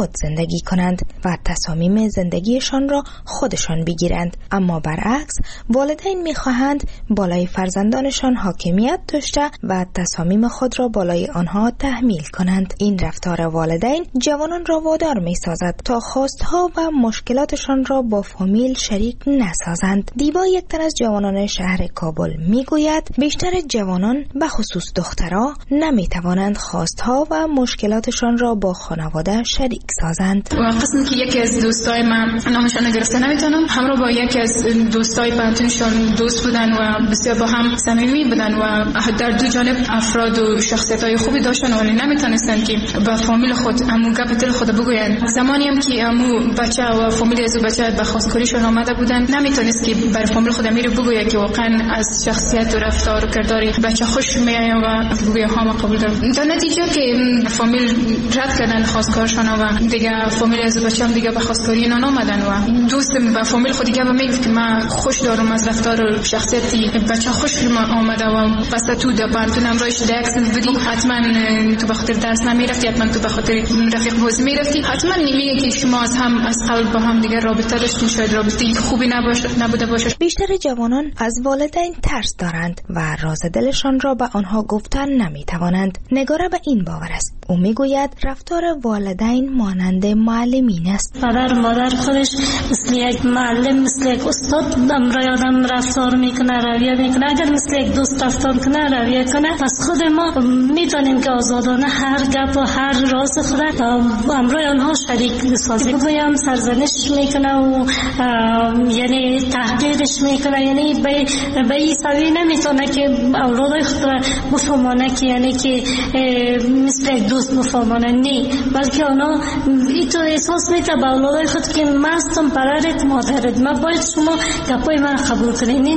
خود زندگی کنند و تصامیم زندگیشان را خودشان بگیرند. اما برعکس والدین می‌خواهند بالای فرزندانشان حاکمیت داشته و تصامیم خود را بالای آنها تحمیل کنند. این رفتار والدین جوانان را وادار می‌سازد تا خواستها و مشکلاتشان را با فامیل شریک نسازند. دیبا، یک تن از جوانان شهر کابل، میگوید بیشتر جوانان به خصوص دخترها نمیتوانند خواستها و مشکلاتشان را با خانواده شریک سازند. و قسمی که یکی از دوستای من نامشان گرفته نمیتونم، همراه با یکی از دوستای پنتونشان دوست بودن و بسیار با هم صمیمی بودن و در دو جانب افراد و شخصیت‌های خوبی داشتن ولی نمیتونستن که با فامیل خود امو گپ دل خود بگوین. زمانی هم که امو بچه و فامیل از بچه به خواستگاریشون آمده بودن نمیتونست که بر فامیل خود امیر بگوید که واقعا از شخصیت و رفتار و کردار بچه خوش میآید و بگوید ها ما قبول دارم. در نتیجه که فامیل رد کردن خواستگارشان و دیگه فامیل از بچه هم دیگه به خواستگاری اینا آمدن و دوست با فامیل خود دیگه میگفت که من خوش دارم از رفتار و شخصیتی بچه خوش آمده و پس تو در پانتونم رویش دکس بدی حتما تو به خاطر درس نمیرفتی، حتما تو به خاطر رفیق بازی میرفتی، حتما نمیگه که شما از قلب با هم دیگه رابطه داشتین، شاید رابطه خوبی نبوده باشه. بیشتر جوانان از والدین ترس دارند و راز دلشان را به آنها گفتن نمیتوانند. نگاره به این باور است. او میگوید رفتار والدین مانند معلمین است. پدر مادر خودش مثل یک معلم، مثل یک استاد امرای آدم رفتار میکنه، رویه میکنه. اگر مثل یک دوست رفتار کنه، رویه کنه، پس خود ما میتونیم که آزادانه هر گپ و هر راز خود امرای آنها شریک بسازیم. بگویم سرزنش میکنه و یعنی تحقیرش میکنه، یعنی به این سوی نمیتونه که اولادای خود را بفهمانه که یعنی که مثل یک دوست بفهمانه، نه، بلکه اونا اینطور احساس میکنه به اولادای خود که من هستم پدرت مادرت، من باید شما گپای من قبول کنید.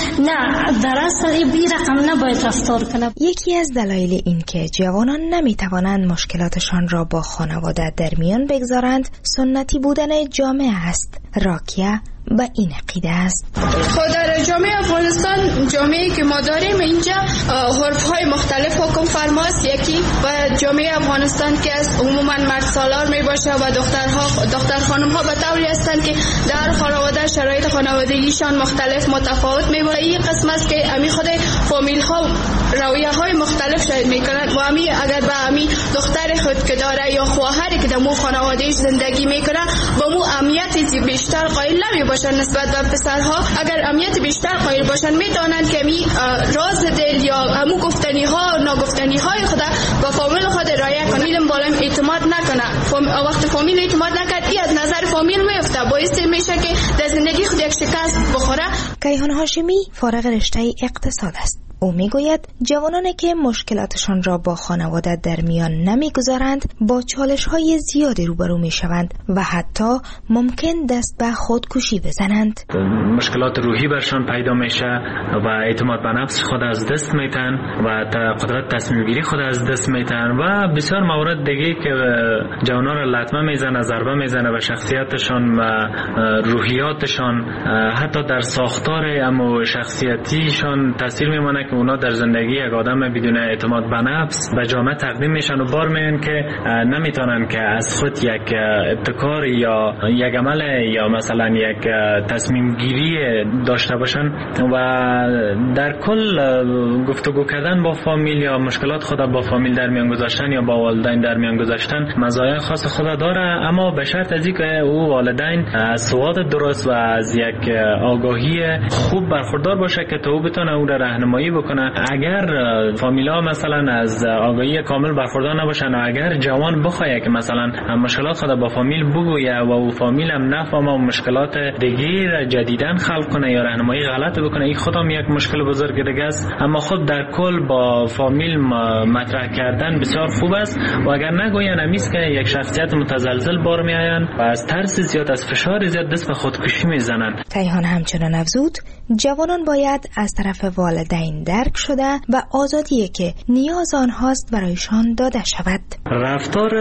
نه در اصل این رقم نباید رفتار کنه. یکی از دلایل این که جوانان نمیتوانند مشکلاتشان را با خانواده در میان بگذارند سنتی بودن جامعه است. راکیه با این عقیده است. خود در جامعه افغانستان، جامعه که ما داریم اینجا حرف‌های مختلف حکم فرماست. یکی و جامعه افغانستان که است عموما مرد سالار می باشه و دختر خانم ها به طوری هستند که در خانواده شرایط خانوادگیشان مختلف متفاوت می باشه. این قسم است که امی خود فامیل ها رویه های مختلف شاید میکنند و امی اگر به امی دختر خود که داره یا خواهری که در مو خانوادهش زندگی میکنه با مو اهمیت بیشتر قائل نمی باشن نسبت به پسرها. اگر اهمیت بیشتر قائل باشن میتونن که امی راز دل یا همو گفتنی ها ناگفتنی های خود با فامیل خود رعایت کنه. فامیل بالام اعتماد نکنه، وقت فامیل اعتماد نکرد این از نظر فامیل میفته، باعث میشه که در زندگی خود یک شکست بخوره. کیهان هاشمی فارغ رشته اقتصاد است. او میگوید جوانانی که مشکلاتشان را با خانواده در میان نمیگذارند با چالش‌های زیادی روبرو میشوند و حتی ممکن دست به خودکشی بزنند. مشکلات روحی برشان پیدا میشه و اعتماد به نفس خود از دست میتن و قدرت تصمیم گیری خود از دست میتن و بسیار موارد دیگه که جوانان را لطمه میزنه، ضربه میزنه به شخصیتشان و روحیاتشان، حتی در ساختار اما شخصیتیشان تاثیر میمونه که اونا در زندگی یک آدم بدون اعتماد به نفس به جامعه تقدیم میشن و بار میان که نمیتونن که از خود یک ابتکار یا یک عمل یا مثلا یک تصمیم گیری داشته باشن و در کل گفتگو کردن با فامیل یا مشکلات خود با فامیل در میان گذاشتن یا با والدین در میان گذاشتن مزایای خاص خود داره، اما به شرط از اینکه او والدین از سواد درست و از یک آگاهی خوب برخوردار باشه که تو بتونه او را راهنمایی بکنه. اگر فامیلا مثلا از آگاهی کامل برخوردار نباشن و اگر جوان بخواد که مثلا مشکلات خود با فامیل بگویه و او فامیل هم نفهمه و مشکلات دیگه جدیدن خلق کنه یا راهنمایی غلط بکنه، این خودم یک مشکل بزرگ دیگه است. اما خود در کل با فامیل مطرح کردن بسیار خوب است و اگر نگوین همیست که یک شخصیت متزلزل بار میآیند و از ترس زیاد، از فشار زیاد دست به خودکشی میزنند. کیهان همچنان افزود جوانان باید از طرف والدین درک شده و آزادی که نیاز آنهاست برایشان داده شود. رفتار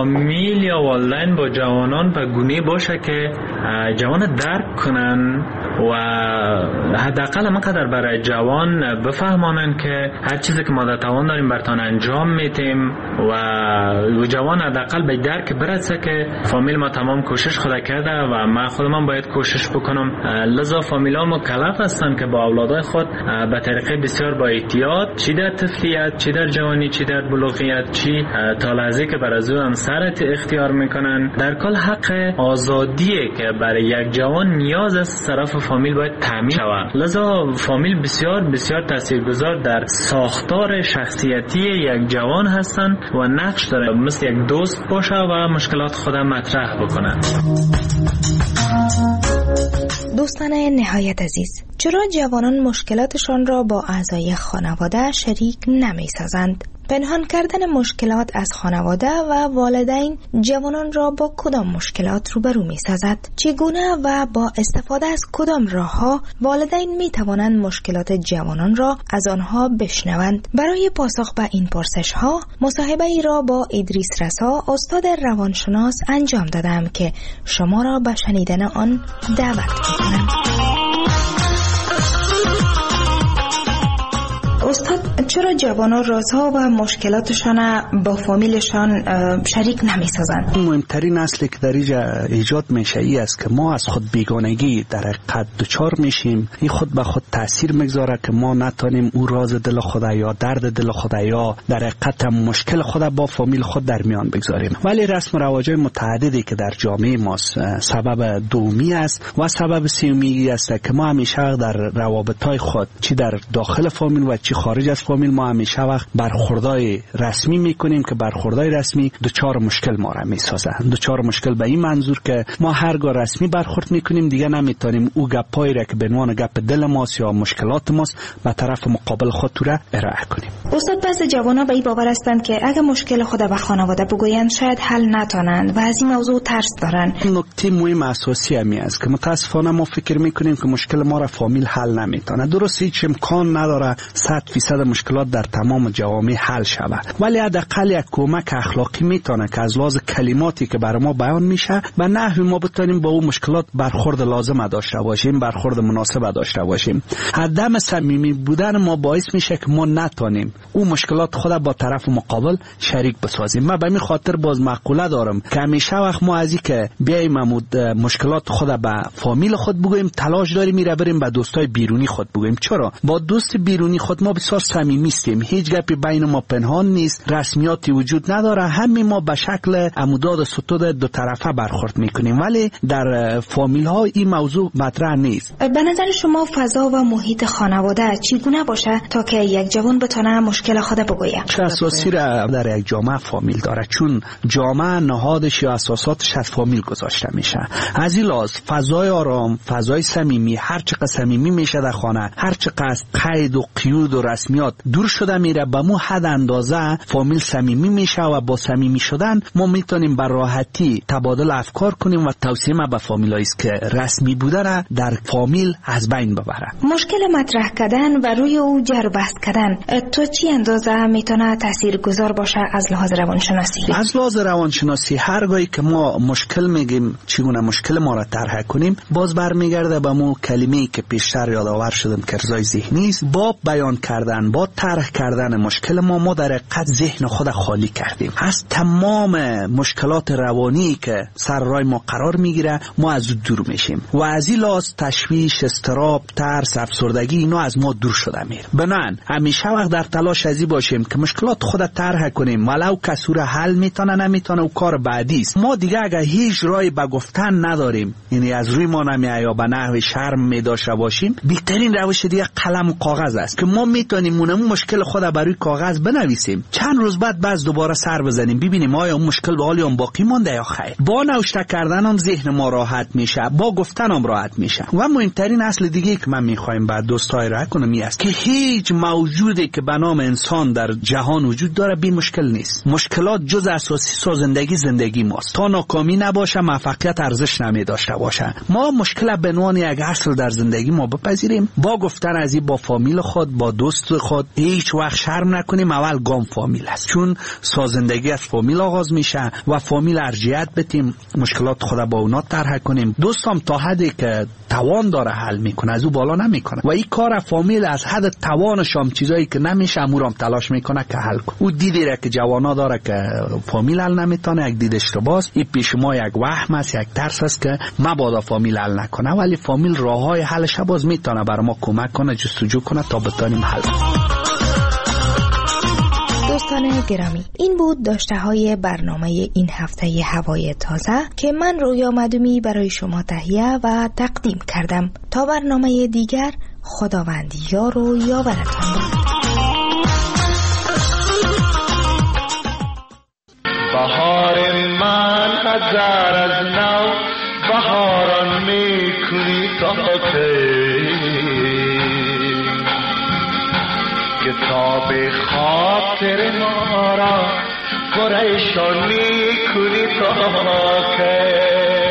فامیل یا والدین با جوانان به گونه باشه که جوان درک کنن و حداقل مقدر برای جوان بفهمانن که هر چیزی که ما در توان داریم برتان انجام میتیم و جوان حداقل به درک برسه که فامیل ما تمام کوشش خود کرده و من خودم باید کوشش بکنم. لذا فامیل‌ها مکلف هستن که با اولادای خود به طریقه بسیار با احتیاط، چی در طفلیت، چی در جوانی، چی در بلوغیت، چی تا لحظه که بر از او سرت اختیار میکنن، در کل حق آزادیه که برای یک جوان نیاز از طرف فامیل باید تامین شود. لذا فامیل بسیار بسیار تاثیرگذار در ساختار شخصیتی یک جوان هستن و نقش داره مثل یک دوست باشه و مشکلات خودم مطرح بکنه. دوستان نهایت عزیز، چرا جوانان مشکلاتشان را با اعضای خانواده شریک نمی‌سازند؟ پنهان کردن مشکلات از خانواده و والدین جوانان را با کدام مشکلات روبرو می‌سازد؟ چگونه و با استفاده از کدام راه‌ها والدین می‌توانند مشکلات جوانان را از آنها بشنوند؟ برای پاسخ به این پرسش‌ها مصاحبه‌ای را با ادریس رسا، استاد روانشناس انجام دادم که شما را به شنیدن آن دعوت می‌کنم. استاد، چرا جوانان رازها و مشکلاتشان با فامیلشان شریک نمی‌سازند؟ مهمترین اصلی که در اینجا ایجاد میشه ای است که ما از خود بیگانگی در حقیقت دچار میشیم. این خود به خود تاثیر میگذاره که ما نتونیم او راز دل خود یا درد دل خود یا در حقیقت مشکل خود با فامیل خود در میان بگذاریم. ولی رسم و رواج‌های متعددی که در جامعه ما سبب دومی است و سبب سومی است که ما همیشه در روابط‌های خود چی در داخل فامیل و چی خارج از فامیل ما همیشه وقت برخوردای رسمی میکنیم که برخوردای رسمی دچار مشکل ما را میسازه. دچار مشکل به این منظور که ما هرگاه رسمی برخورد میکنیم دیگه نمیتونیم او گپایی را که به عنوان گپ دل ماست یا مشکلات ماست به طرف مقابل خود تو را ارائه کنیم. استاد، بعضی جوانا به این باور هستند که اگه مشکل خود به خانواده بگویند شاید حل نتونند و از این موضوع ترس دارن. نکته مهم اساسی همی است که متاسفانه ما فکر میکنیم که مشکل ما را فامیل حل نمیتونه. درسته هیچ امکان نداره 100% مشکلات در تمام جوامع حل شود، ولی حداقل یک کمک اخلاقی میتونه که از لحاظ کلماتی که برای ما بیان میشه به نحوی ما بتونیم با اون مشکلات برخورد لازم داشته باشیم، برخورد مناسب داشته باشیم. عدم صمیمی بودن ما باعث میشه که ما نتونیم اون مشکلات خود با طرف مقابل شریک بسازیم. من به این خاطر باز مقوله دارم که همیشه وقت ما از این که بیایم مشکلات خود به فامیل خود بگوییم تلاش داریم میره بریم به دوستای بیرونی خود بگوییم. چرا؟ با دوست بیرونی خود ما بسیار صمیمی هستیم، هیچ گپی بین ما پنهان نیست، رسمیاتی وجود نداره، همین ما به شکل عموداد ستود دو طرفه برخورد میکنیم، ولی در فامیل ها این موضوع مطرح نیست. به نظر شما فضا و محیط خانواده چگونه باشه تا که یک جوان بتونه مشکل خود بگوید؟ چه اساسی را در یک جامعه فامیل داره؟ چون جامعه نهادش یا اساساتش از فامیل گذاشته میشه. از این لحاظ فضای آرام، فضای صمیمی، هر چقدر صمیمی میشه در خانه، هر چقدر قید و قیود و رسمیات دور شده میره، به مو حد اندازه فامیل صمیمی میشه و با صمیمی شدن ما میتونیم بر راحتی تبادل افکار کنیم و توصیه ما به فامیلایی است که رسمی بودن در فامیل از بین ببره. مشکل مطرح کردن و روی او جر بحث کردن تو چی اندازه میتونه تاثیرگذار باشه از لحاظ روانشناسی؟ از لحاظ روانشناسی هرگاهی که ما مشکل میگیم چگونه مشکل ما را طرح کنیم، باز برمیگرده به مو کلمه‌ای که پیشتر یادآور شدم که ارضای ذهنی است. با بیان کردن، با طرح کردن مشکل ما در حقیقت ذهن خود خالی کردیم از تمام مشکلات روانی که سر راه ما قرار میگیره. ما از دور میشیم و از این لحاظ تشویش، اضطراب، ترس، افسردگی اینا از ما دور شده میره. بنان همیشه وقت در تلاش ازی باشیم که مشکلات خود طرح کنیم، ولو کسی را حل میتونه نمیتونه او کار بعدی است. ما دیگه اگر هیچ راهی به گفتن نداریم، یعنی از روی ما نمیاد یا به نحو شرم میداشته باشیم، بهترین روش دیگه قلم و کاغذ است که ما میتونیم اون مشکل خود بر کاغذ بنویسیم، چند روز بعد باز دوباره سر بزنیم ببینیم آیا اون مشکل به حال باقی مونده یا خیر. با نوشته کردن هم ذهن ما راحت میشه، با گفتن هم راحت میشه. و مهمترین اصل دیگه که من میخوایم بعد دوستای را کنم این است که هیچ موجودی که به نام انسان در جهان وجود داره بی مشکل نیست. مشکلات جز اساسی سازندگی زندگی ماست. تا ناکامی نباشه موفقیت ارزش نمیداشته باشه. ما مشکل به عنوان یک اصل در زندگی ما بپذیریم، با گفتن از این با فامیل خود، با دوست خود هیچ وقت شرم نکنیم. اول گام فامیل است، چون سازندگی از فامیل آغاز میشه و فامیل ارجحیت بدیم، مشکلات خود با اونا طرح کنیم. دوستام تا حدی که توان داره حل میکنه، از او بالا نمیکنه. و این کار فامیل از حد توانش هم چیزایی که نمیشه امورم تلاش میکنه که حل کنه. او دیدی را که جوانا داره که فامیل حل نمیتونه، یک دیدش رو باز این پیش ما یک وهم است، یک ترس است که مبادا فامیل حل نکنه، ولی فامیل راههای حلش باز میتونه بر ما کمک کنه، جستجو کنه تا بتونیم حل. دوستان گرامی، این بود داشته های برنامه این هفته هوای تازه که من رویا مدومی برای شما تهیه و تقدیم کردم. تا برنامه دیگر، خداوند یار و یاورتان باد. بهار من هزار از نو بهاران میکنی تا کتاب خاطر ما را پریشان میکنی تا که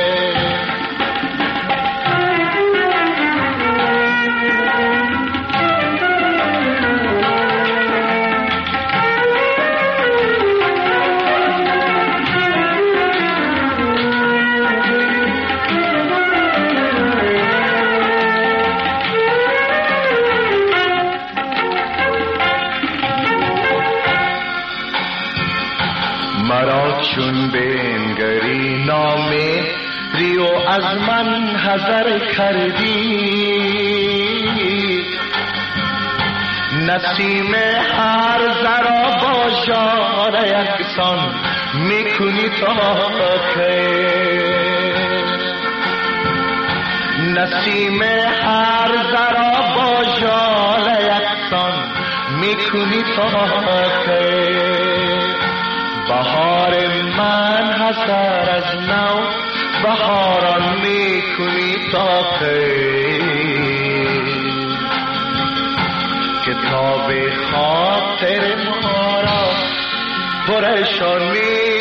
مرا چون بنگری نامه ریو از من حذر کردی، نسیم هر ذرا با ژاله یکسان میکنی تا که نسیم هر ذرا با ژاله یکسان میکنی تا که بهار من حسر از نو بهاران میکنی تا کتاب خاطر ما را پریشان